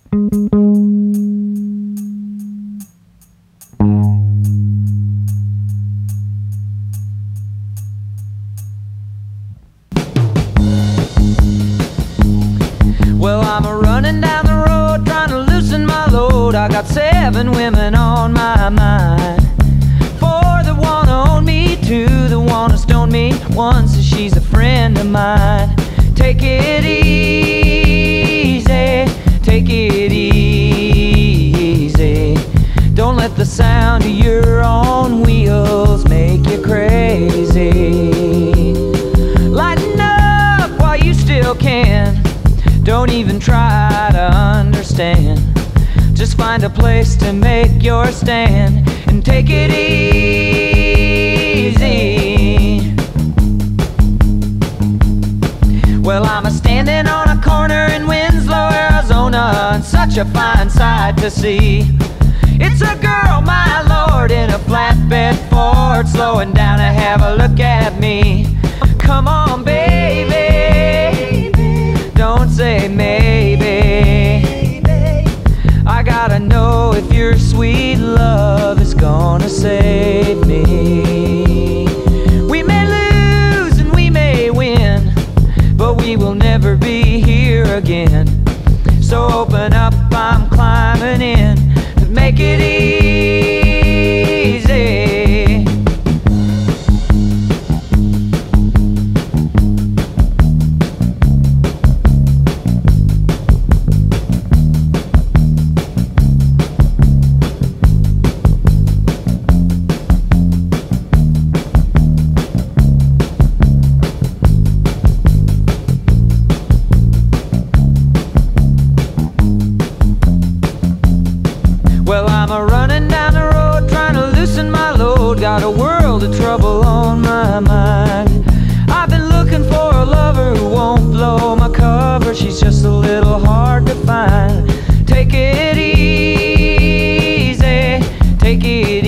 Well, I'm running down the road trying to loosen my load. I got 7 women on my mind. 4 that wanna own me, 2 that wanna stone me, 1 says she's a friend of mine. Take it easy, take it easy. Don't let the sound of your own wheels make you crazy. Lighten up while you still can. Don't even try to understand. Just find a place to make your stand and take it easy. Well, I'm standing on a corner in Winslow, Arizona, and such a fine sight to see. It's a girl, my lord, in a flatbed Ford, slowing down to have a look at me. Come on, baby, don't say maybe. I gotta know if your sweet love is gonna save me. We may lose and we may win, but we will never be here again. So open up, I'm climbing in to make it easy. Well, I'm running down the road trying to loosen my load. Got a world of trouble on my mind. I've been looking for a lover who won't blow my cover. She's just a little hard to find. Take it easy, take it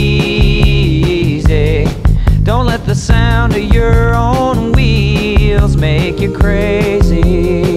easy. Don't let the sound of your own wheels make you crazy.